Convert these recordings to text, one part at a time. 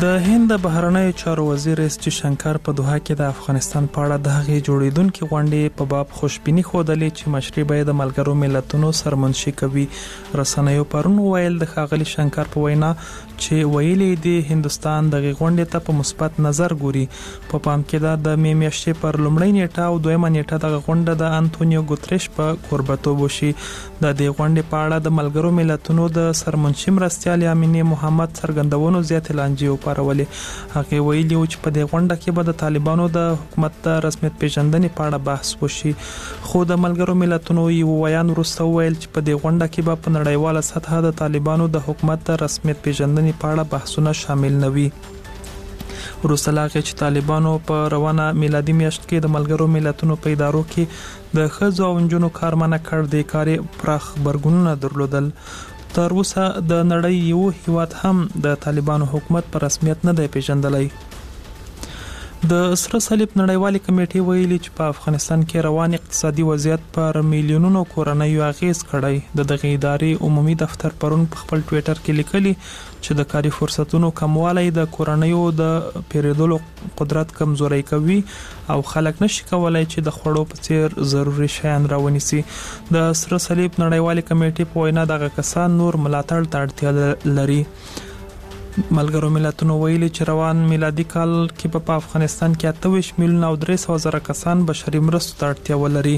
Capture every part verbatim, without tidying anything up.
د هند بهرنیو چارو وزیر اس جی شنکر په دوحه کې د افغانستان په اړه د هغې جوړیدونکو غونډې په باب خوشبیني ښودلې چې مشري به د ملګرو ملتونو سرمنشي کوي. رسنیو پرون ویل د ښاغلي شنکر په وینا چې ویلي دی هندستان د غونډې ته په مثبت نظر ګوري. په پام کې دا د می میاشتې پر لومړۍ نیټه او دویمه نیټه د غونډه د انټونیو ګوتریش په کوربتوب وشي. د دې غونډې په اړه د ملګرو ملتونو د سرمنشي مرستیال امینه محمد څرګندونو زیات لانجې پارولې. هغه ویلي و چې په دې غونډه کې به د طالبانو د حکومت د رسمیت پیژندنې په اړه بحث وشي. خو د ملګرو ملتونو یو ویان وروسته ویل چې په دې غونډه کې به په نړیواله سطحه د طالبانو د حکومت د رسمیت پیژندنې په اړه بحثونه شامل نه وي. وروسته لا چې طالبانو په روانه میلادي میاشت کې د ملګرو ملتونو په ادارو کې د ښځو او نجونو کار منع کړ د کاري پراخ غبرګونونه درلودل. تر اوسه د نړۍ یو هیواد هم د طالبانو حکومت په رسمیت نه دی پیژندلی. د سره صلیب نړیوالې کمیټې ویلي چې په افغانستان کې روان اقتصادي وضعیت پر میلیونونو کورنیو اغیز کړی. د دغه ادارې عمومي دفتر پرون په خپل ټویټر کې لیکلي چې د کاري فرصتونو کموالی د کورنیو د پیرودلو قدرت کمزوري کوي او خلک نشي کولای چې د خوړو په څیر ضروري شیان راونیسي. د سره صلیب نړیوالې کمیټې په وینا دغه کسان نور ملاتړ ته اړتیا لري. ملګرو ملتونو ویلي چې روان میلادي کال کې په افغانستان کې اته ویشت میلیونه او درې سوه زره کسان بشري مرستو ته اړتیا ولري.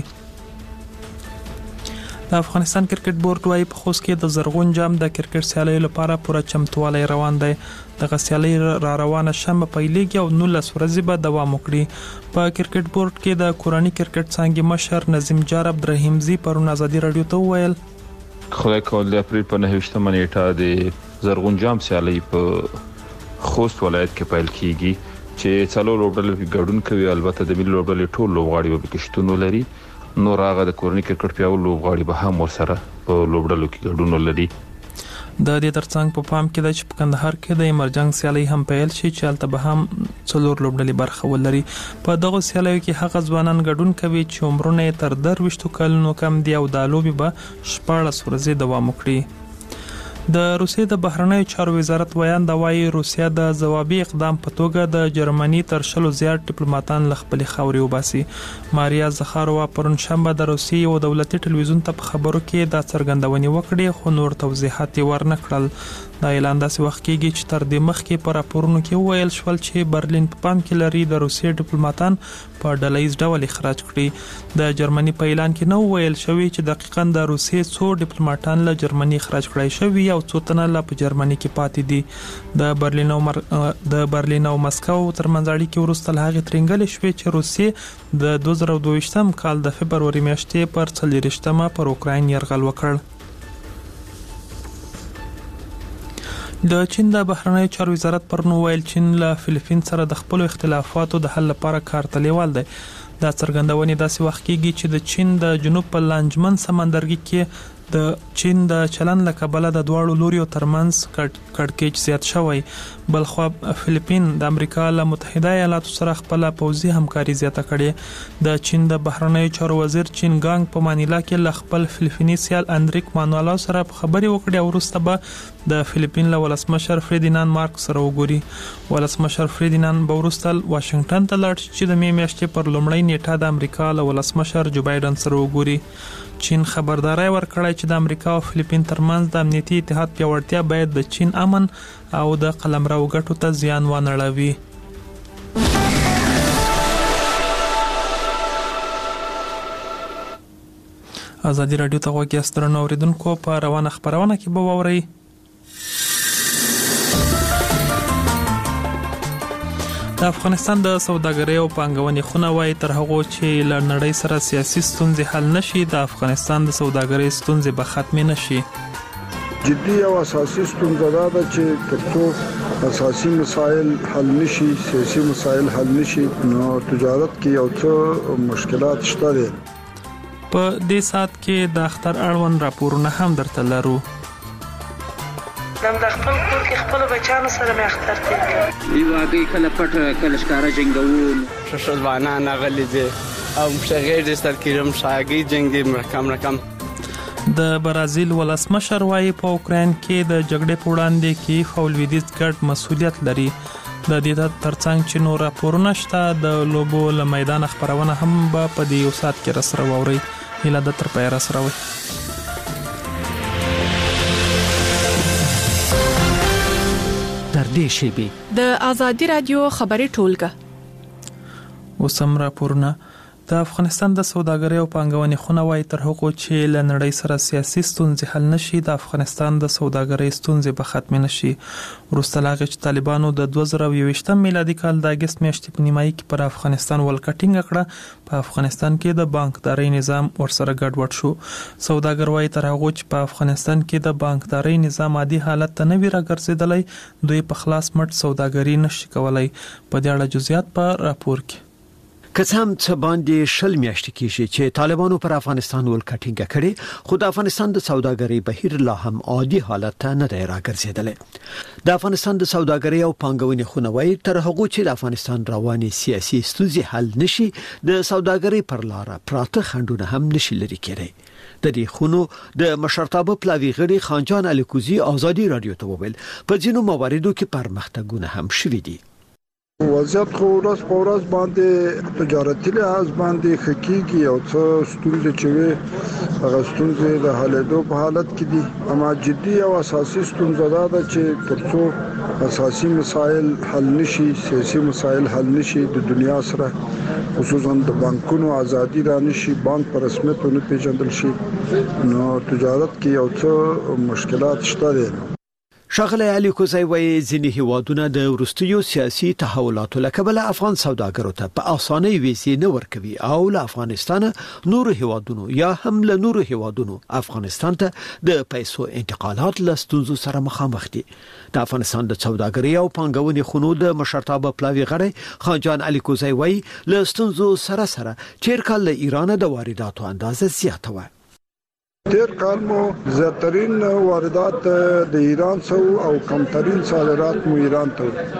د افغانستان کرکټ بورډ وايي په خوست کې د زرغون جام د کرکټ سیالیو لپاره پوره چمتووالی روان دی. دغه سیالي را روانه شمه پیلېږي او نولس ورځې به دوام وکړي. په کرکټ بورډ کې د کورني کرکټ څانګې مشر نظیم جار عبدالرحیمزي پرون ازادي رادیو ته وویل خدای کول د اپریل په نهه ویشتمه نیټه د زرغون جام سیالي په خوست ولایت کې پیل کیږي چې څلور لوبډلې ګډون کوي. البته د ملي لوبډلې ټول لوبغاړي به کې شتون ولري. نور هغه د کورني کرکټ پیاوړي لوبغاړي به هم ورسره په لوبډلو کې ګډون ولري. د دې ترڅنګ په پام کې د چې په کندهار کې د ایمرجنس سیالي هم پیل شي چې هلته به هم څلور لوبډلې برخه ولري. په دغه سیالیو کې هغه ځوانان ګډون کوي چې عمرونه یې تر درویشتو کلونو کم دي او د لوبې به شپاړس ورځې دوام وکړي. د روسیې د بهرنیو چارو وزارت ویان دا وايي روسیا د ځوابي اقدام په توګه د جرمني تر شلو زیات ډیپلوماټان له خپلې خاورې وباسي. ماریا زخاروا پرون شنبه د روسیې یو دولتي ټلویزیون ته په خبرو کې دا څرګندونې وکړې خو نور توضیحات یې ورنه کړل. دا اعلان داسې وخت کېږي چې تر دې مخکې په راپورونو کې وویل شول چې برلین په پام کې لري د روسیې ډیپلوماټان په ډلهییز ډول اخراج کړي. د جرمني په اعلان کې نو ویل شوی چې دقیقاً د روسیې څو ډیپلوماټان له جرمني اخراج کړای شوي او څو تنه لا په جرمني کې پاتې دي. د برلین او مر... د برلین او مسکو ترمنځ اړیکې وروسته له هغې ترنګلې شوې چې روسیې د دوه زره دوه ویشتم کال د فبروري میاشتې پر څلېرویشتمه پر اوکراین یرغل وکړ. د چین د بهرنیو چارو وزارت پرون ویل چین له فلیپین سره د خپل اختلافاتو د حل لپاره کار ته لیوال دی. دا څرګندونې داسې وخت کېږي چې د چین د جنوب په لانجمن سمندرګي کې د چین د چلن له کبله د دواړو لوریو ترمنځ کړکېچ زیات شوی. بلخوا فلیپین د امریکا له متحده ایالاتو سره خپل پوځي همکاري زیاته کړې. د چین د بهرنیو چارو وزیر چین ګانګ په مانیلا کې له خپل فلیپیني سیال اندریک مانوالو سره خبرې وکړې او وروسته به د فلیپین له ولسمشر فریدیناند مارکوس سره وګوري. ولسمشر فریدیناند به وروسته واشنگټن ته لاړ شي چې د می میاشتې پر لومړۍ نیټه د امریکا له ولسمشر جو بایدن سره وګوري. چین خبرداري ورکړی چې د امریکا او فلیپین ترمنځ د امنیتي اتحاد پیاوړتیا باید د چین امن او د قلمرو ګټو ته زیان ونه اړوي. ازادي راډیو ته غوږ یاست درنو اوریدونکو. په روانه خبرونه کې به واورئ د افغانستان د سوداګرۍ او پانګونې خونه وايي تر هغه چې له نړۍ سره سیاسي ستونزې حل نشي د افغانستان د سوداګرۍ ستونزې به ختمې نشي. جدي او اساسي ستونزه دا ده چې ترڅو اساسي مسایل حل نشي سیاسي مسایل حل نشي نو تجارت کې یو څه مشکلات شته دي. په دې سات کې د اختر اړوند راپورونه هم درته لرو. نن د خپل کور کې خپل بچانو سره مې اختر تیر کړ. یو هغه کله پټ کله ښکارا جنگول شش ځوانان غلي دي او مشغیر د ستر کېرم شاګي جنگي مرکم رقم. د برازیل ولسمشر وايي په اوکراین کې د جګړې په وړاندې کې خو لویدیځ ګډ مسؤلیت لري. د دې ترڅنګ چې نور راپورونه شته د لوبو له میدان خبرونه هم به په دې یو ساعت کې راسره واوري. هیله د تر پای راسره وي. در دې شیبې د آزادي رادیو خبري ټولګه وسم راپورونه. د افغانستان د سوداګرۍ او پانګونې خونه وايي تر هغه چې له نړۍ سره سیاسي ستونزې حل نشي د افغانستان د سوداګرۍ ستونزې به ختم نشي. وروسته لا چې طالبانو د دوه زره یوویشتم میلادي کال د اگست میاشتې په نیمایي کې پر افغانستان ولکټینګ کړه په افغانستان کې د بانکداري نظام ورسره ګډوډ شو. سوداګر وايي تر هغه چې په افغانستان کې د بانکداري نظام عادي حالت ته نه وی راګرځیدلی دوی په خلاص مټ سوداګري نشي کولای. په دې اړه جزئیات په راپور کې که څه هم څه باندې شل میاشتې کېږي چې طالبانو پر افغانستان ولکټینګ کړي خو د افغانستان د سوداګرۍ بهیر لا هم عادي حالت ته نه دی راګرځیدلی. د افغانستان د سوداګرۍ او پانګونې خونه وايي تر هغه چې د افغانستان رواني سیاسي ستونزې حل نشي د سوداګرۍ پر لار پراته خنډونه هم نشي لري کېدای. د دې خونو د مشرتابه پلاوی غړي خانجان الیکوزی آزادي رادیو ته وویل په ځینو مواردو کې پرمختګونه هم شوي دي. وضعیت خو ورځ په ورځ باندې تجارتي لحاظ باندې حقيقي او څه ستونزې چې وي هغه ستونزې د حلېدو په حالت کې دي. اما جدي او اساسي ستونزه دا ده چې ترڅو اساسي مسایل حل نشي سیاسي مسایل حل نشي د دنیا سره خصوصا د بانکونو ازادي را نشي بانک پر رسمیت نه پیژندل شي نو تجارت کې یو څه مشکلات شته دي. ښاغلی الیکوزی وايي ځینې هیوادونه د وروستیو سیاسي تحولاتو له کبله افغان سوداګرو ته په اسانۍ ویزې نه ورکوي او له افغانستان نورو هیوادونو یا هم له نورو هیوادونو افغانستان ته د پیسو انتقالات له ستونزو سره مخامخ دي. د افغانستان د سوداګرۍ او پانګونې خونو د مشرتابه پلاوی غړی خانجان الیکوزی وايي له ستونزو سره سره چیر کال له ایران د وارداتو اندازه زیاته و. تیر کال مو زیاترین واردات د ایران سو او کمترین صادرات مو ایران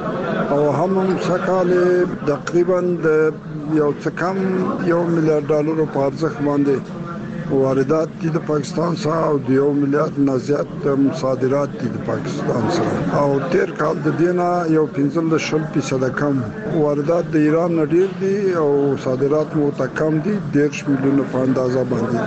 ته او هم هم سکال تقریبا د یو څه کم یو میلیارډ ډالر په ارزښت باندې واردات دي د پاکستان سره او د یو میلیارډ نه زیات صادرات دي د پاکستان سره او تیر کال د دینا یو پنځم شل فیصد کم واردات د ایران نه ډیر دي او صادرات مو ته کم دي ډیر میلیونه په اندازه باندې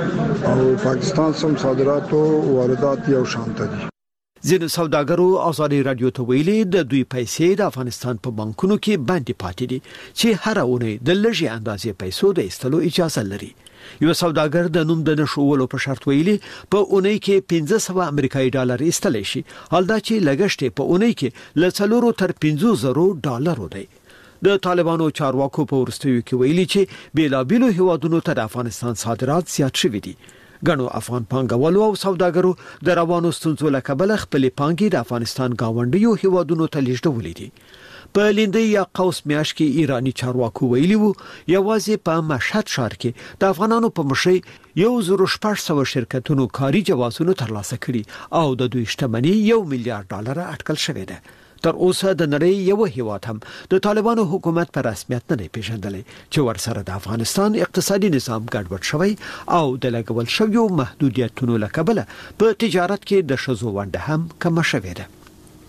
دي او پاکستان سم صادرات او واردات یو شانته دي. ځینو سوداګرو آزادي رادیو ته ویلي د دوی پیسې د افغانستان په بانکونو کې باندې پاتې دي چې هر اونۍ د لږې اندازې پیسو د ایستلو اجازه لري. یو سوداګر د نوم د نشولو په شرط ویلي په اونۍ کې پنځه سوه امریکایي ډالر ایستلی شي حال دا چې لګښت په اونۍ کې له څلورو تر پنځو زرو ډالرو دی. د طالبانو چارواکو په وروستیو کې ویلي چې بیلابیلو هیوادونو ته د افغانستان صادرات زیات شوي دي. ګڼو افغان پانګوالو او سوداګرو د روانو ستونزو له کبله خپلې پانګې د افغانستان گاونډیو هیوادونو ته لیږدولې دي. په لیندۍ یا قوس میاشت کې ایرانی چارواکو ویلي وو یوازې په مشهد ښار کې د افغانانو په مشرۍ یو زر شپږ سوه شرکتونو کاري جوازونه ترلاسه کړي او د دوی شتمني یو میلیارډ ډالر اټکل شوې ده. تر اوسه د نړۍ یو هیواد هم د طالبانو حکومت په رسمیت نه پیژندلی چې ورسره د افغانستان اقتصادي نظام ګډوډ شوی او د لګول شویو محدودیتونو له کبله په تجارت کې د ښځو ونډه هم کمه شوې ده.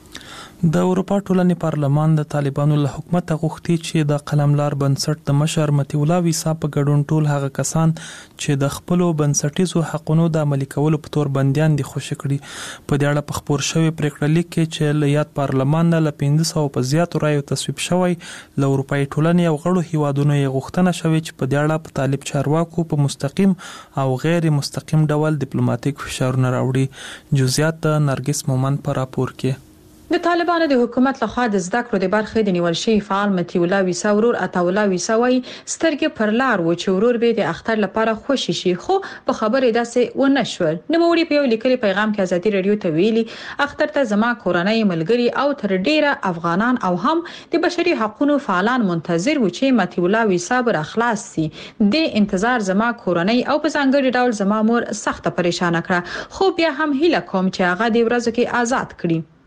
د اروپا ټولنې پارلمان د طالبانو له حکومت غوښتي چې د قلملار بنسټ د مشر مطیع الله ویسا په ګډون ټول هغه کسان چې د خپل بنسټیزو حقونو د عملي کولو په تور بنديان دي خوشی کړي. په دې اړه په خبر شوی پریکړه لیک کې چې له یاد پارلمان نه له پنځه سوه په زیاتو رایو تصویب شوی له اروپאי ټولنې او غړو هیوادونو یې غوښتنه شوې چې په دې اړه په طالب چارواکو په مستقیم او غیر مستقیم ډول ډیپلوماټیک فشارونه راوړي. جزئیات د نرګس مومن په راپور کې. د طالبانو د حکومت لخوا د زده کړو د برخې د نیول شوی فعال مطیع الله ویسا ورور عطاالله ویسا وايي سترګې پر لار و چې ورور به د اختر لپاره خوشی شي خو په خبرې داسې و نشول. نوموړي په یو لیکلي پیغام کې آزادي رادیو ته ویلي اختر ته زما کورنۍ ملګری او تر ډیره افغانان او هم د بشري حقوقو فعالان منتظر و چې مطیع الله ویسا بر اخلاص سي. د انتظار زما کورنۍ او په ځانګړي ډول زما مور سخت پریشان کړه خو بیا هم هیله کوم چې هغه د ورځو کې آزاد کړي.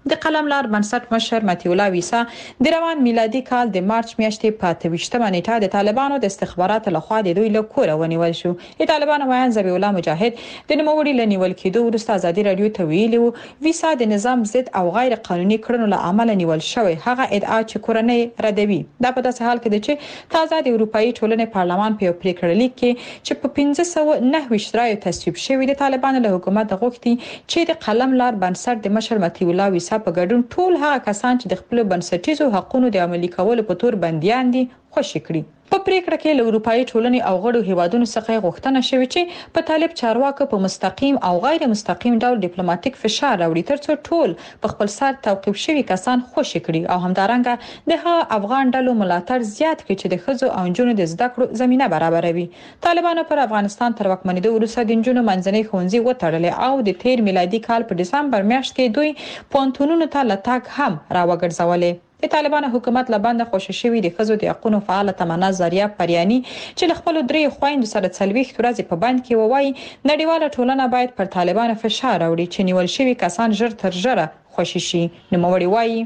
د قلم لار بنسټ مشر متي الله ویسا د روان میلادي کال د مارچ میاشتې په اته ویشتمه نیټه د طالبانو د استخباراتو لخوا د دوی له کوره ونیول شو. د طالبانو وایي ذبیح الله مجاهد د نوموړي له نیول کېدو وروسته ازادي رادیو ته ویلي وو ویسا د نظام ضد او غیر قانوني کړنو له امله نیول شوی. هغه ادعا چې کورنۍ ردوي. دا په داسې حال کې ده چې تازه د اروپאי ټولنې پارلمان په یو پریکړه لیک کې چې په پنځه سوه نهه ویشت رایو تصویب شوی د طالبانو له حکومت غوښتي چې د قلم لار بنسټ د مشر متي الله ویسا په ګډون ټول هغه کسان چې د خپل بنسټیزو حقوقو د عملي کولو په تور بنديان دي خوشی کړي. په پریکړه کې له اروپאי ټولنې او غړو هیوادونو څخه غوښتنه شوې چې په طالب چارواکو په مستقیم او غیر مستقیم ډول ډیپلوماټیک فشار راوړي ترڅو ټول په خپل سر توقيف شوي کسان خوشی کړي او همدارنګه د هغه افغان ډلو ملاتړ زیات کړي چې د خځو او نجونو د زده کړو زمينه برابروي. طالبانو پر افغانستان تر واکمنېدو وروسته د نجونو منځنۍ ښوونځي وتړلې او د تیر میلادي کال په دسمبر میاشت کې دوی پونتونونو ته لټاک هم راوګرځولې. د طالبانو حکومت لبنده خوشی شوی د خزو د حقوقو فعال تمنا زریه پریانی چې خپل درې خويند سره څلويخ ورځې په بند کې ووایي نړیواله ټولنه باید پر طالبانو فشار راوړي چې نیول شوی کسان ژر تر ژره خوشی شي. نوموړي وایي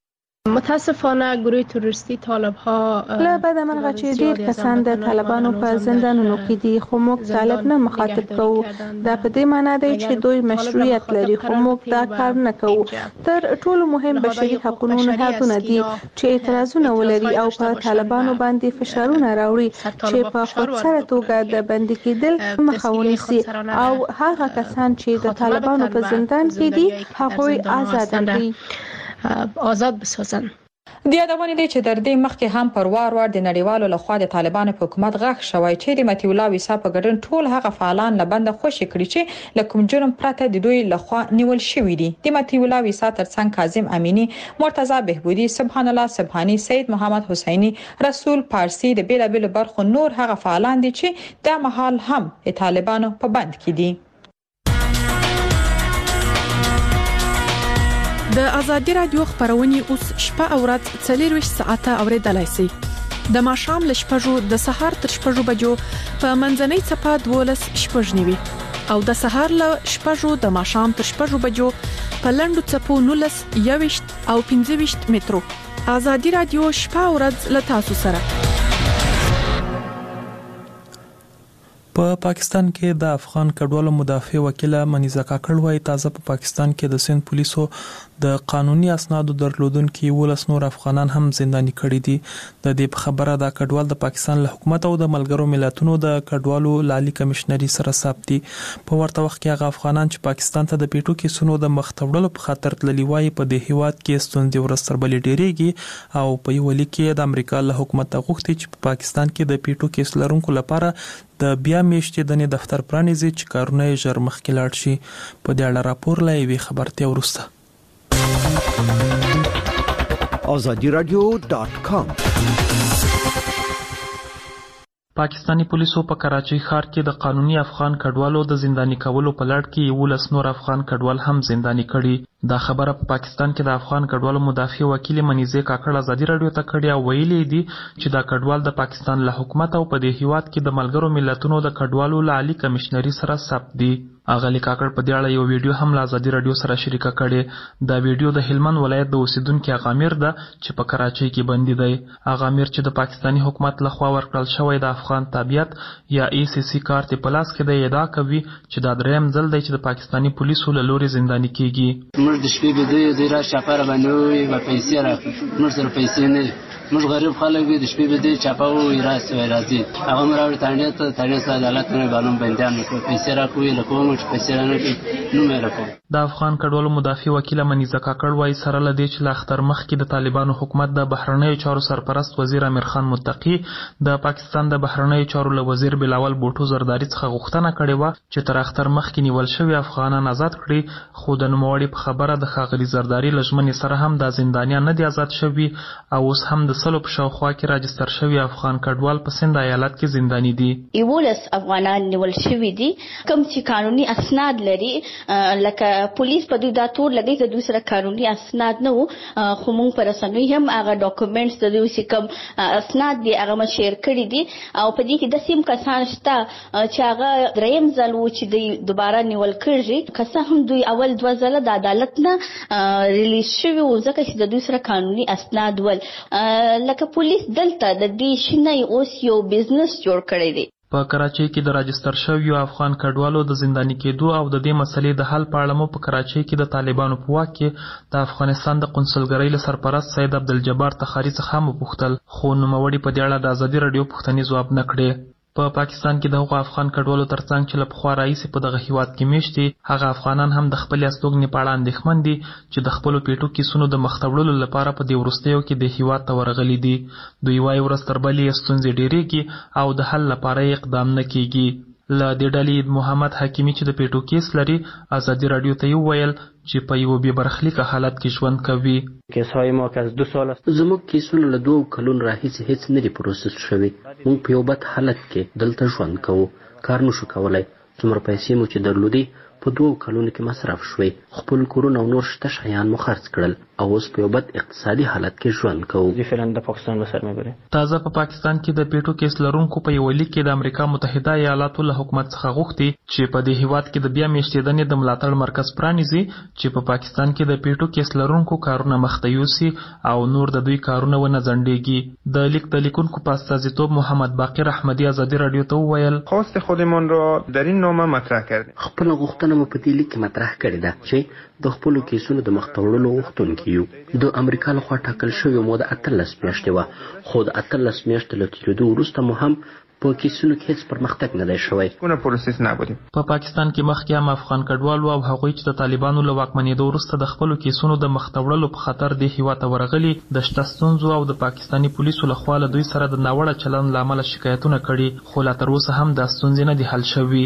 متاسفانه گروه توریستی طالب ها له بعد منغه چې ډیر کسان د طالبانو په زندانونو کې دي خو موږ طالب نه مخاطب کوو. دا په دې معنی دی چې دوی مشروعیت لري خو موږ دا کار نه کوو. تر ټولو مهم بشري حقوقو نهادونه دي چې اعتراضونه ولري او په طالبانو باندې فشارونه راوړي چې په خودسره توګه د بندي کېدل مخه ونیسي او هغه کسان چې د طالبانو په زندان کې دي هغوی آزاد کړي آزاد بسازن. د یادونه دي چې در دې مخکې هم پر وار وار د نړیوالو لخوا د طالبانو په حکومت غږ شوی چې د متي الله ویسا په ګډون ټول هغه فعالان لبنده خوشی کړي چې لکه جرم پرته د دوی لخوا نیول شوی دي. د متي الله ویسا ترڅنګ کاظم امینی، مرتضی بهبودی، سبحان الله سبحانی، سید محمد حسینی، رسول پارسی د بیلابل برخو نور هغه فعالان دي چې د محل هم د طالبانو په بند کې دي. د ازادي رادیو خبرونه اوس شپه او ورځ څلور ویشت ساعته اوریدلای شئ. د ماښام ل شپږو د سهار تر شپږو بجو په منځنۍ چپه دولس شپږ نیوي او د سهار ل شپږو د ماښام تر شپږو بجو په لندو چپو نولس یويشت او پنځه ویشت مترو. ازادي رادیو شپه او ورځ ل تاسو سره. په پاکستان کې د افغان کډوالو مدافع وکیل منیزه کاکړ وايي تازه په پاکستان کې د سند پولیسو د قانوني اسنادو درلودونکو ولس نور افغانان هم زنداني کړي دي. د دې خبره د کډوال د پاکستان له حکومت او د ملګرو ملتونو د کډوالو لالي کمشنري سره ثابتي. په ورته وخت کې هغه افغانان چې پاکستان ته د پیټو کې سونو د مختوړلو په خاطر تللی وايي په دې هیواد کې ستونزې ورستر بلې ډېریږي او په یو لیک کې د امریکا له حکومت غوښتي چې په پاکستان کې د پیټو کې سلرونکو لپاره د بیا میشتې د دفتر پرانیزي چې کارونه یې ژر مخکې لاړ شي. په دې اړه راپور لا یوې خبرتیا ورسته. azadi radio dot com پاکستانی پولیسو په کراچۍ ښار کې د قانوني افغان کډوالو د زنداني کولو په لړ کې یو لس نور افغان کډوال هم زنداني کړي. دا خبره په پاکستان کې د افغان کډوالو مدافع وکیل منیزه کاکړ ازادي رادیو ته کړي او ویلي دي چې دا کډوال د پاکستان له حکومت او په دې هیواد کې د ملګرو ملتونو د کډوالو لالي کمشنري سره ثبت دي. اغلی کاکړ په دې اړه یو ویډیو هم له ازادي رادیو سره شریک کړي. دا ویډیو د هلمند ولایت د اوسیدونکو اغامیر ده چې په کراچۍ کې بندي دی. اغامیر چې د پاکستانی حکومت لخوا ورکړل شوی د افغان تابعیت یا ای سی سی کارت په لاس کې دی ادعا کوي چې دا دریم ځل دی چې د پاکستانی پولیسو له لوري زنداني کیږي. موږ د شپې به د دې را شپاره باندې وي په پیسې راکړي موږ سره پیسې نه موږ غریب خلک دي د شپې به دې چاپاو راځي راځي هغه مراوي تانډه ته تانډه سره عدالت نه غواړم بندیان کو پیسې راکوي لکه موږ پیسې نه کوي نو مې راکو. د افغان کډوالو مدافع وکیل منیزه کاکړ وايي سره لدی چې لا اختر مخ کې د طالبانو حکومت د بهرنیو چارو سرپرست وزیر امیر خان متقی د پاکستان د بهرنیو چارو له وزیر بلاول بوټو زرداری څخه غوښتنه کړې و چې تر اختر مخ کې نیول شوی افغانان آزاد کړي. خو د نوموړي په خبره د خاغلی زرداری لجمن سره هم د زندانیان نه دي آزاد شوی او اوس هم د سلو په شاوخوا کې راجستر شوي افغان کډوال په سند ایالت کې زنداني دي. یولس افغانان نیول شوي دي کوم چې قانوني اسناد لري، لکه پولیس په دوی دا تور لګي چې دوی سره قانوني اسناد نه وو، خو موږ پر رسنوي هم هغه ډاکومېنټس د دوی چې کوم اسناد دي هغه ما شیر کړي دي او په دې کې د سیم کسان شته چې هغه دریم ځل وو چې دوی دوباره نیول کړي، که څه هم دوی اول دوه ځله د عدالت نه ریلیز شوي وو ځکه چې د دوی سره قانوني اسناد ول. لکه پولیس دلته د دې شنه اوس یو بزنس جوړ کړی دی. په کراچۍ کې د راجستر شویو افغان کډوالو د زنداني کېدو او د دې مسلې د حل په اړه مو په کراچۍ کې د طالبانو په واک کې د افغانستان د قونسلګرۍ له سرپرست سید عبدالجبار تخاري څخه مو پوښتل، خو نوموړي په دې اړه د ازادي راډیو پوښتنې ځواب نه کړې. په پا پاکستان کې د هغو افغان کډوالو ترڅنګ چې له پخوا راهیسې په دغه هیواد کې میشت دي، هغه افغانان هم د خپلې استوګنې په اړه اندېښمن دي چې د خپلو پیټو کیسونو د مخ ته وړلو لپاره په دې وروستیو کې د هیواد ته ورغلي دي. دوی وایي ورځ تر بلې ستونزې ډېرېږي او د حل لپاره یې اقدام نه کېږي. له دې ډلې محمد حکیمي چې د پیټو کیس لري ازادي راډیو ته یې وویل چې په یو بې برخلیکه حالت کې ژوند کوي. کیسهای ما که از دو سال است زموږ کیسونه له دوه کلونو راهیسې هیڅ نه دي پروسس شوي. موږ په یو بد حالت کې دلته ژوند کوو، کار نشو کولی. څومره پیسې مو چې درلودې په دوه کلونو کې مصرف شوي، خپل کورونه او نور شته شیان مو خرڅ کړل او اوس په یو بد اقتصادي حالت کې ژوند کوو. فعلا د پاکستان به سر میبري. تازه په پاکستان کې د پیټو کیس لرونکو په یو لیک کې د امریکا متحده ایالاتو له حکومت څخه غوښتي چې په دې هیواد کې د بیا میشتېدنې د ملاتړ مرکز پرانیزي چې په پاکستان کې د پیټو کیس لرونکو کارونه مخته یوسي او نور د دوی کارونه ونه ځنډېږي. د لیک د لیکونکو په استازیتوب محمد باقر احمدي ازادي راډیو ته وویل خواست خودمان را در این نامه مطرح کردیم. خپل غوښتنه مو په دې لیک کې مطرح کړې ده چې د خپلو کیسونو د مخته وړلو غوښتونکي یو. د امریکا لخوا ټاکل شوې موده اتلس میاشتې وه، خو د اتلس میاشتې له تېرېدو وروسته مو هم په کیسونو کې هیڅ پرمختګ نه دی شوی. کومه پروسس نبودیم. په پاکستان کې مخکې هم افغان کډوالو او هغوی چې د طالبانو له واکمنېدو وروسته د خپلو کیسونو د مخته وړلو په خاطر دې هیواد ته ورغلي د شته ستونزو او د پاکستاني پولیسو لخوا له دوی سره د ناوړه چلند له امله شکایتونه کړي، خو لا تر اوسه هم دا ستونزې نه دي حل شوي.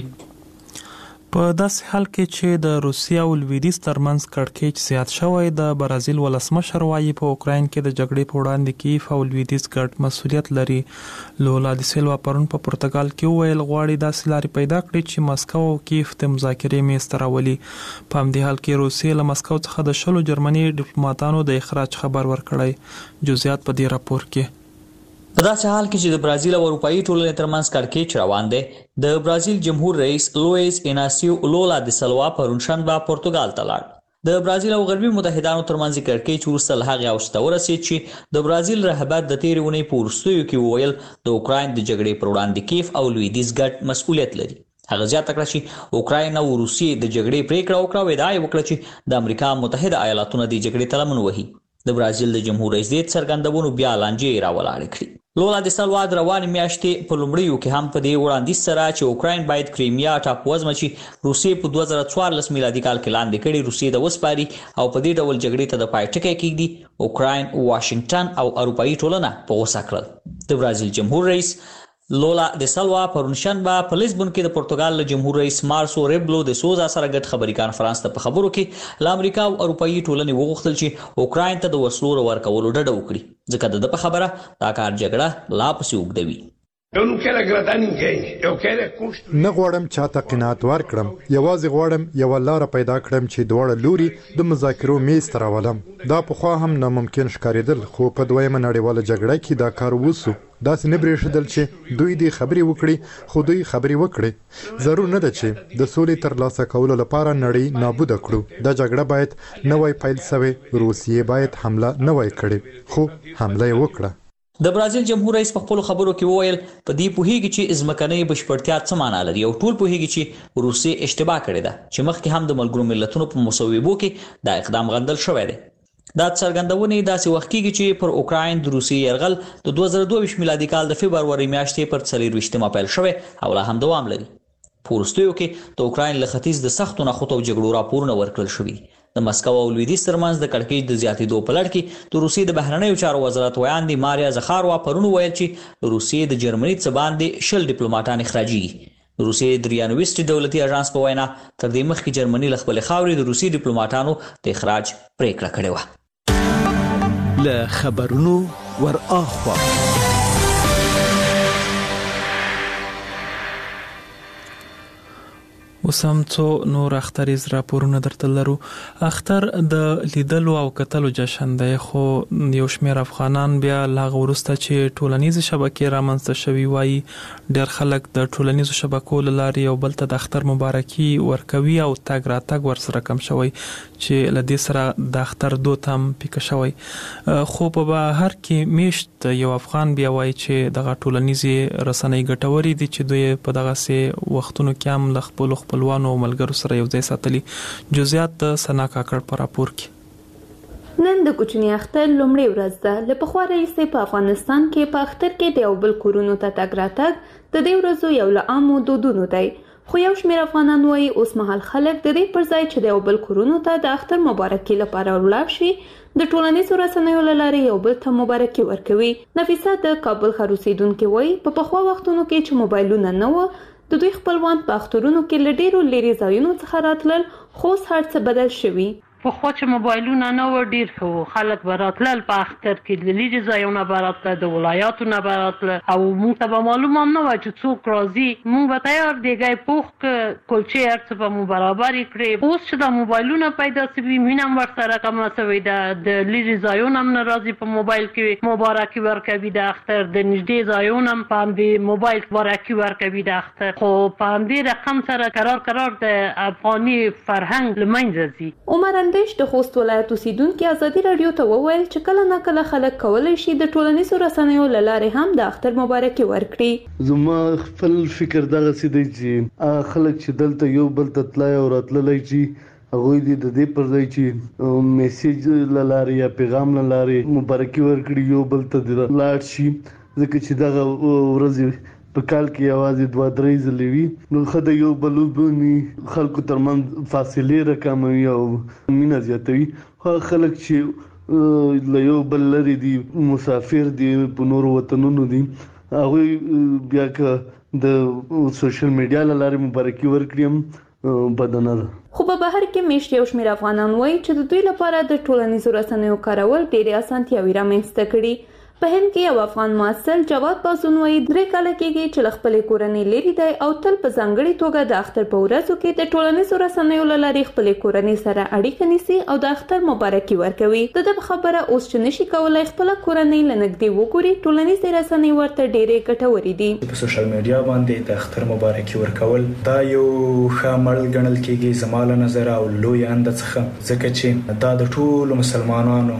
په داسې حال کې چې د روسیې او لویدیځ ترمنځ کړکېچ زیات شوی، د برازیل ولسمشر وایي په اوکراین کې د جګړې په وړاندې کیف او لویدیځ ګډ مسؤلیت لري. لولا د سیلوا پرون په پرتګال کې وویل غواړي داسې لارې پیدا کړي چې مسکو او کیف د مذاکرې میز ته راولي. په همدې حال کې روسیې له مسکو څخه د شلو جرمني ډیپلوماتانو د اخراج خبر ورکړی. جزئیات په دې راپور کې. په داسې حال کې چې د برازیل او اروپایي ټولنې ترمنځ کړکېچ روان دی، د برازیل جمهور رئیس لویس ایناسیو لولا د سلوا پرون شنبه پرتګال ته لاړ. د برازیل او غربي متحدانو ترمنځ کړکېچ وروسته له هغې اوج ته ورسېد چې د برازیل رهبر د تېرې اونۍ په وروستیو کې وویل د اوکراین د جګړې پر وړاندې کیف او لویدیځ ګډ مسؤلیت لري. هغه زیاته کړه چې اوکراین او روسیې د جګړې پریکړه وکړه او ادعا یې وکړه چې د امریکا متحده ایالاتونه د جګړې ته لمن وهي. د برازیل د جمهور رئیس دې څرګندونو بیا لانجې راولاړې کړې. لولا د سلوا د روانې میاشتې په لومړیو کې هم په دې وړاندیز سره چې اوکراین باید کریمیا ټاپووزمه چې روسیې په دوه زره څوارلس میلادي کال کې لاندې کړي روسیې ته وسپاري او په دې ډول جګړې ته د پای ټکی کېږدي، اوکراین، واشنګټن او اروپایي ټولنه په غوسه کړل. د برازیل جمهور رئیس لولا د سلوا پرون شنبه په لیسبون کې د پرتګال له جمهور رئیس مارسو ریبلو د سوزا سره ګډ خبري کانفرنس ته په خبرو کې له امریکا او اروپایي ټولنې وغوښتل چې اوکراین ته د وسلو ورکولو ډډه وکړي، ځکه د ده په خبره دا کار جګړه لا پسې اوږدوي. نه غواړم چاته قناعت ورکړم، یوازې غواړم یوه لاره پیدا کړم چې دواړه لوري د مذاکرو میز ته راولم. دا پخوا هم ناممکن ښکارېدل، خو په دویمه نړیواله جګړه کې دا کار وسو. داسې نه برېښېدل چې دوی دې خبرې وکړي، خو دوی خبرې وکړي. ضرور نه ده چې د سولې ترلاسه کولو لپاره نړۍ نابوده کړو. دا جګړه باید نوی پیل سوې، روسیې باید حمله نوی کړي، خو حمله یې وکړه. د برازیل جمهور رئیس په خپلو خبرو کې وویل په دې پوهیږي چې ځمکنۍ بشپړتیا څه معنا لري او ټول پوهیږي چې روسیې اشتباه کړې ده چې مخکې هم د ملګرو ملتونو په مصوبو کې دا اقدام غندل شوی دی. دا څرګندونې داسې وخت کېږي چې پر اوکراین د روسیې یرغل د دوه زره دوه ویشت میلادي کال د فبروري میاشتې پر څلېرویشتمه پیل شوی او لا هم دوام لري. په وروستیو کې د اوکراین له ختیځ د سختو نښتو او جګړو راپورونه ورکړل شوي. د مسکو او لویدیځ ترمنځ د کړکېچ د زیاتېدو په لړ کې د روسیې د بهرنیو چارو وزارت ویاندې ماریا زخاروا پرون وویل چې روسیې د جرمني څخه باندې شل ډیپلوماټان اخراجېږي. د روسیې د ریانویسټي دولتي اژانس په وینا تر دې مخکې جرمني له خپلې خاورې د روسي ډیپلوماټانو د اخراج پریکړه کړې وه. له خبرونو ور اخوا. وسم څو نور اختریز راپورونه درته لرو. اختر د لیدلو او کتلو جشن دی، خو یو شمېر افغانان بیا لاغ ورسته چې ټولنیز شبکې رامنځته شوي وایي ډېر خلک د ټولنیزو شبکو له لارې یو بل ته د اختر مبارکي ورکوي او تګ راتګ ورسره کم شوی چې له دې سره د اختر دود هم پیکه شوی. خو په بهر کې میشت یو افغان بیا وایي چې دغه ټولنیزې رسنۍ ګټورې دي چې دوی په دغسې وختونو کې هم له خپلو خپلوانو او ملګرو سره یو ځای ساتلي. جزئیات د ثنا کاکړ په راپور کې. نن د کوچني اختر لومړۍ ورځ ده. له پخوا راهیسې په افغانستان کې په اختر کې د یو بل کورونو ته تګ راتګ د دې ورځو یو له عامو دودونو دی. خو یو شمېر افغانان وایي اوس مهال خلک د دې پر ځای چې د یو بل کورونو ته د اختر مبارکي لپاره ولاړ شي د ټولنیزو رسنیو له لارې یو بل ته مبارکي ورکوي. نفیسه د کابل ښار اوسیدونکې وایي په پخوا وختونو کې چې موبایلونه نه وو د دوی خپلوان په اخترونو کې له ډېرو لرې ځایونو څخه راتلل، خو اوس هر څه بدل شوي. پخوا چې موبایلونه نه و ډېر ښه و، خلک به راتلل په اختر کې، له لرې ځایونه به راتله، د ولایاتو نه به راتله او موږ ته به معلوم هم نه وه چې څوک راځي. موږ به تیار دیګی پوخ که کلچې هر څه به مو برابرې کړې. اوس چې دا موبایلونه پیدا شوي مینه هم ورسره کمه شوې ده، د لرې ځایونه هم نه راځي په موبایل کې مبارکي ورکوي د اختر، د نږدې ځایونه هم په همدې موبایل مبارکي ورکوي د اختر. خو په همدې رقم سره قرار قرار د افغاني فرهنګ له منځه ځي. عمر اندیش د خوست ولایت اوسیدونکي ازادي راډیو ته وویل چې کله نه کله خلک کولی شي د ټولنیزو رسنیو له لارې هم د اختر مبارکي ورکړي. زما خپل فکر دغسې دی چې خلک چې دلته یو بل ته تللی او راتللی چې هغوی دې د دې پر ځای چې میسیج له لارې یا پیغام له لارې مبارکي ورکړي یو بل ته دې لاړ شي، ځکه چې دغه ورځې په کال کې یوازې دوه درې ځلې وي، نو ښه د یو بل وبني خلکو ترمنځ فاصلې راکموي او مینه زیاتوي. خو خلک چې له یو بل لرې دي، مسافر دي، په نورو وطنونو دي، هغوی بیا که د سوشل میډیا له لارې مبارکي ورکړي هم بده نه ده. خو په بهر کې میشت یو شمېر افغانان وایي چې د دوی لپاره د ټولنیزو رسنیو کارول ډېرې اسانتیاوې رامنځته کړي. په هند کې یو افغان محصل جواد بازون وایي درې کاله کېږي چې له خپلې کورنۍ لرې دی او تل په ځانګړې توګه د اختر په ورځو کې د ټولنیزو رسنیو له لارې خپلې کورنۍ سره اړیکه نیسي او د اختر مبارکي ورکوي. د ده په خبره اوس چې نشي کولی خپله کورنۍ له نږدې وګوري، ټولنیزې رسنۍ ورته ډېرې ګټورې دي. په سوشل میډیا باندې د اختر مبارکي ورکول دا یو ښه عمل ګڼل کېږي زما له نظره او لویه انده څخه، ځکه چې دا د ټولو مسلمانانو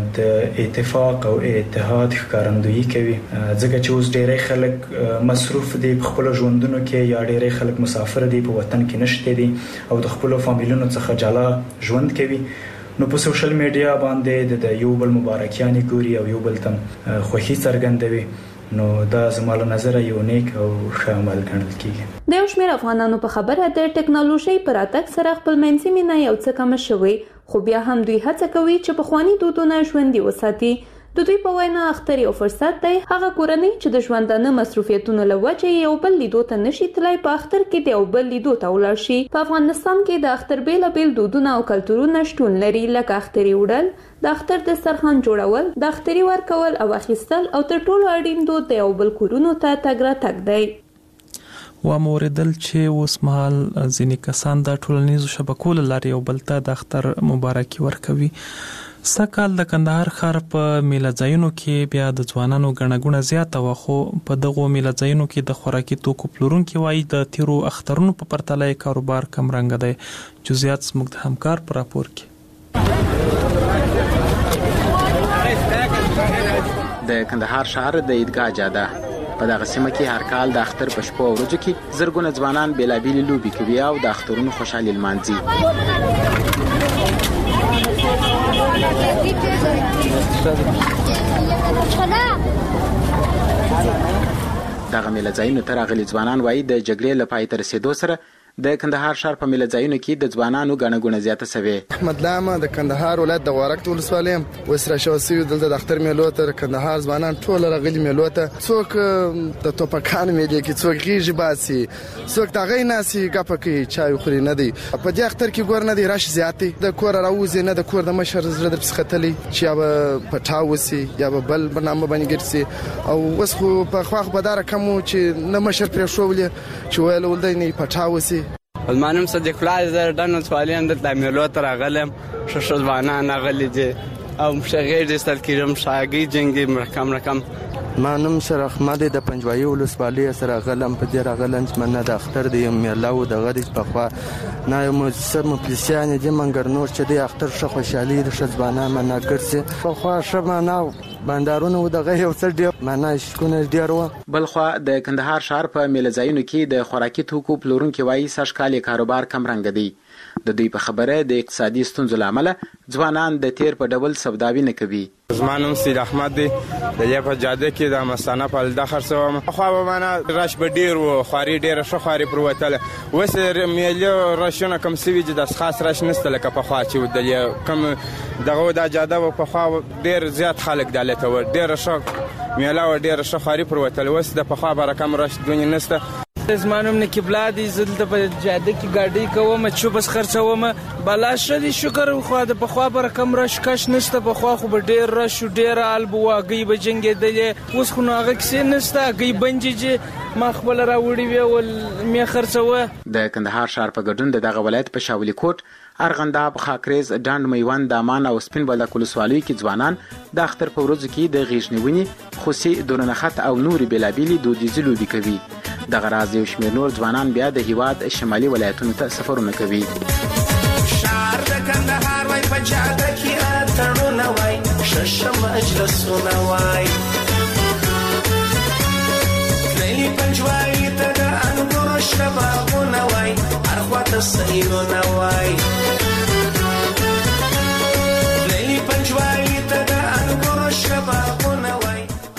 د اتفاق او اتحاد ښکارندویي کوي، ځکه چې اوس ډېری خلک مصروف دي په خپلو ژوندونو کې، یا ډېری خلک مسافر دي، په وطن کې نشته دي او د خپلو فامیلونو څخه جلا ژوند کوي. نو په سوشل میډیا باندې د یو بل مبارکیانې ګوري او یو بل ته خوښي څرګندوي، نو دا زما له نظره یو نیک او ښه عمل ګڼل کېږي. د یو شمېر افغانانو په خبره د ټکنالوژۍ په راتګ سره خپلمنځي مینه یو څه کمه شوې، خو بیا هم دوی هڅه کوي چې پخواني دودونه ژوندي وساتي. د دوی په وینا اختر یو فرصت دی. هغه کورنۍ چې د ژوندانه مصروفیتونو له وجې یو بل لیدو ته نشي تللی، په اختر کې د یو بل لیدو ته ولاړ شي. په افغانستان کې د اختر بیلابیل دودونه او کلتورونه شتون لري، لکه اختري وړل، د اختر دسترخوان جوړول، د اختري ورکول او اخیستل، او تر ټولو اړین دود د یو بل کورونو ته تګ راتګ دی. و موردل چې اوس مهال ځینې کسان د ټولنیزو شبکو له لارې یو بل ته د اختر مبارکي ورکوي. سږکال د کندهار ښار په میله ځایونو کې بیا د ځوانانو ګڼه ګوڼه زیاته وه، خو په دغو میله ځایونو کې د خوراکي توکو پلورونکي وایي د تیرو اخترونو په پرتله یې کاروبار کمرنګه دی. جزئیات زموږ د همکار په راپور کې. د کندهار ښار د عیدګاه جاده په دغه سیمه کې هر کال د اختر په شپو او ورځو کې زرګونه ځوانان بېلابېلې لوبې کوي او د اخترونو خوشحالي لمانځي. دغه میله ځایونو ته راغلي ځوانان وایي د جګړې له پای ته رسېدو سره د کندهار ښار په میله ځایونو کې د ځوانانو ګڼه ګوڼه زیاته سوې. احمد لامه د کندهار ولایت د غوارک ولسوالۍ اوس را شو سوي دلته د اختر میلو ته کندهار ځوانان ټول راغلي میلو ته. څوک د توپکانو میلې کې، څوک غیږي باسي، څوک تاغې ناسي ګپه کوي، چای خوري نه دی. په دې اختر کې ګور نه دی رش زیاتې د کور راوځي نه د کور د مشر زړه در څختلی چې یا به پټاوسی یا به بل برنامه باندې ګرځي. او اوس خو په خواخ بدار کمو چې نه مشر پرې شوولې چې ویل ولدی نه پټاوسی. المانم صدیق الله زر دنو سوالیم د میلو ته راغلم شش ځوانان راغلي دي او مشغیر د استل کېرم شاګي جنگي مرکم رقم. مانم سره احمد د پنجوایي ولسوالۍ سره غلم په دې راغلم چې منه د اختر د میلاو د غریب په خوا نه مو سر مو پلیسیان دي منګر نور چې د اختر ښه خوشحالي د ځوانان منه ګرځي په خوا شمه نه بندارونه دغه یو څه ډیر منه شکونه ډیر و. بل خو د کندهار ښار په میله ځایونو کې د خوراکي توکو پلورونکو وایي سږکال کاروبار کم رنګ دی. د دوی په خبره د اقتصادي ستونزو لامل ځوانان د تیر په ډول سوداوي نه کوي. زمانم سید احمد دی د یې په جاده کې د مسانه په لدا خرڅوم خو به معنا راش به ډیر و خاري ډیر شو خاري پروتله وس میلو راشونه کم سوي د خاص راش نسته لکه په خوا چې د کم دغه د جاده په خوا ډیر زیات خلک دالته و ډیر شو میلاو ډیر شو خاري پروتله وس د په خوا برکم راش دونی نسته. زمانم نکی بلادی زلده په جاده کې ګاډي کوم چې بس خرڅوم بلا شدي شکر خو د په خوا برکم راش کاش نشته په خوا خو ډیر راش ډیر البو واګي به جنګ دی اوس خو ناغه کسې نشته گئی بنجي ما خپل راوړي وی ول می خرڅوه. د کندهار ښار په ګډون دغه ولایت په شاولي کوټ ارغنداب خاکریز ډاند میوند دامان او سپین بلک ولسوالۍ کې ځوانان د اختر په ورځو کې د غیږنیونې خوسي دورنخت او نوري بېلابېلې دودیزې لوبې کوي. دغه راز یو شمېر نور ځوانان بیا د هیواد شمالي ولایتونو ته سفرونه کوي. شعر د کندهار وای په جاده کې اتڼونه وای شش مجلسونه وای تللي پنجوایي ته د انګورو شبابونه وای هر خواته سیلونه وای تللي پنجوایي ته د انګورو شبابونه وای.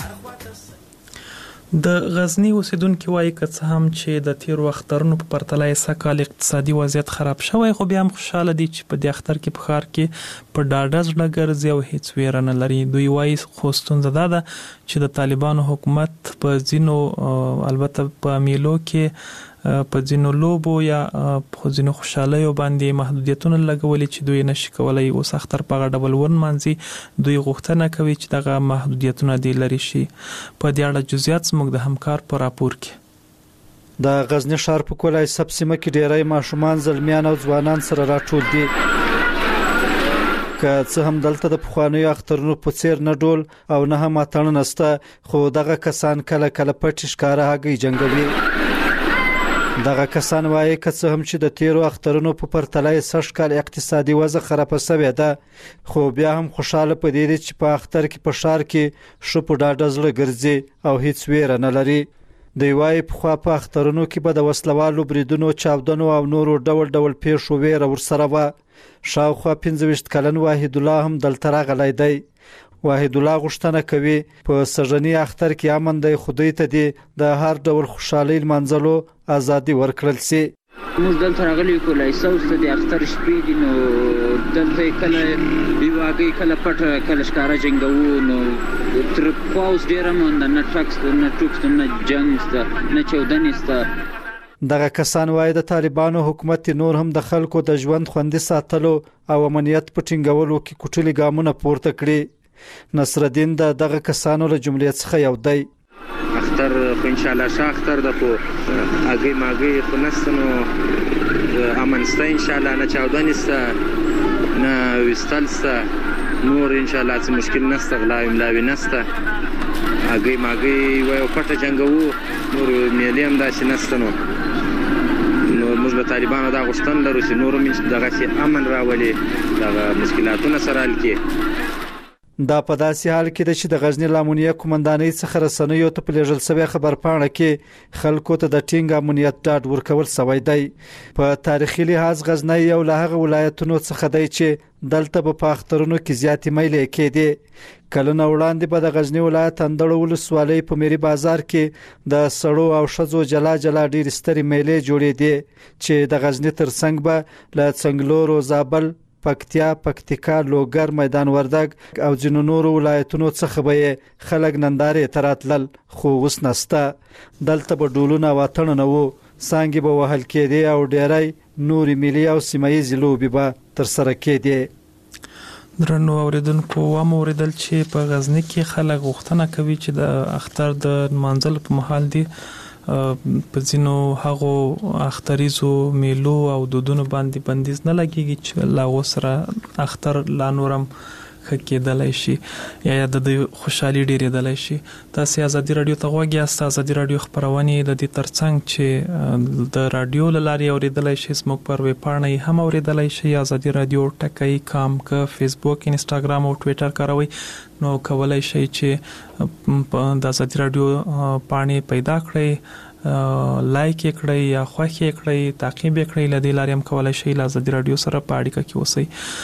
د غزنی اوسیدونکو وایي که څه هم چې د تیر وختونو په پرتله یې سکهال اقتصادي وضعیت خراب شوی خو بیا هم خوشاله دي چې په دې اختر کې په ښار کې په ډاډه زړه ګرځي او هیڅ ویره نه لري. دوی وایي خو ستونزه دا ده چې د طالبانو حکومت په ځینو البته په میلو کې په ځینو لوبو یا په ځینو خوشالیو باندې محدودیتونه لګولي چې دوی نشي کولای اوس اختر په ډبل ون مانځي. دوی غوښتنه کوي چې دغه محدودیتونه دی لري شي. په دې اړه جزئیات زموږ د همکار په راپور کې. د غزنی ښار په کولای سب سیمه کې ډیری ماشومان زلمیان او ځوانان سره راټول دي. که څه هم دلته د پخوانیو اخترونو په څیر نه ډول او نه هم اتڼ نسته خو دغه کسان کله کله پټ ښکاره هګۍ جنګوي. دغه کسان وایي که څه هم چې د تیرو اخترونو په پرتله یې سږ کال اقتصادي وضع خرابه شوې ده خو بیا هم خوشاله په دې دي چې په اختر کې په ښار کې ښه په ډاډه زړه ګرځي او هیڅ ویره نه لري. دوی وایي پخوا په اخترونو کې به د وسلوالو بریدونو چاودنو او نورو ډول ډول پیښو ویره ورسره وه. شاوخوا پنځه ویشت کلن واحد الله هم دلته راغلی دی. واحد الله غوښتنه کوي په سږني اختر کې امن دی خدای ته دی د هر ډول خوشحالۍ لمانځلو ازادي ورکړل سي. موږ دلته راغلي کولای سوس ته د اختر شپې دي نو دلته کله بیواګي کله پټ کله ښکارا جنگو نو تر پاوس ډیره مونږ نه ټاکس نه ټوکس نه جنگ نه چودنيسته. دغه کسان وایي د طالبانو حکومت نور هم د خلکو د ژوند خوندي ساتلو او امنیت په ټینګولو کې کوټلي ګامونه پورته کړي. نصر الدین د دغه کسانو له جملې څخه یو دی. اختر خو ان شاء الله شاختر د خو اگې ماګې خو نستنو امنسته ان شاء الله نه چاودنسته نه وستلسته نور ان شاء الله څه مشکل نسته غلا املاوي نسته اگې ماګې وایو پټه جنگو نور میلې هم داسې نستنو نو موږ له طالبانو دا غوښتنه لرو چې نور هم دغه امن راولي دغه مشکلاتونه سره حل کړي. دا په داسې حال کې ده چې د غزنی لامونیه قومندانۍ څخه رسنیو ته په لېږل شوی خبرپاڼه کې خلکو ته د ټینګ امنیت ډاډ ورکول شوی دی. په تاریخي لحاظ غزنی یو له هغه ولایتونو څخه دی چې دلته په اخترونو کې زیاتې میلې کېدې. کلونه وړاندې به د غزنی ولایت اندړ ولسوالۍ په میری بازار کې د سړو او شذو جلا جلا ډېر ستري میلې جوړېدې چې د غزنی ترڅنګ به له څنګلور او زابل، پکتیا، پکتیکا، لوګر، میدان وردګ او ځینو نورو ولایتونو څخه به خلک نندارې تراتلل، خو اوس نسته. دلته به ډولونه وطن نه وو، سانګې به وهل کېدې او ډېری نوري ملي او سیمایي لوبې به ترسره کېدې. درنو اوریدونکو وامو اوریدل چې په غزنی کې خلک غوښتنه کوي چې د اختر د منځل په مهال دی په ځینو هغو اختریزو میلو او دودونو باندې بندیز نه لګیږي چې لا وسره اختر لا نورم کېدلای شي یا د خوشحالي ډیرېدلای شي. تاسو ازادي رادیو ته غوږی یاست. ازادي رادیو خبرونه د دې ترڅنګ چې د رادیو لارې اوریدلای شي، زموږ پر ویب پاڼه هم اوریدلای شي. ازادي رادیو ټکی کام ک فیسبوک، انستګرام او ټوئیټر کاروي، نو کولای شي چې د ازادي رادیو پاڼې پیدا کړئ، لایک کړئ یا خوښ کړئ، تعقیب کړئ. لدې لارې هم کولای شي له ازادي رادیو سره په اړیکه کې اوسئ.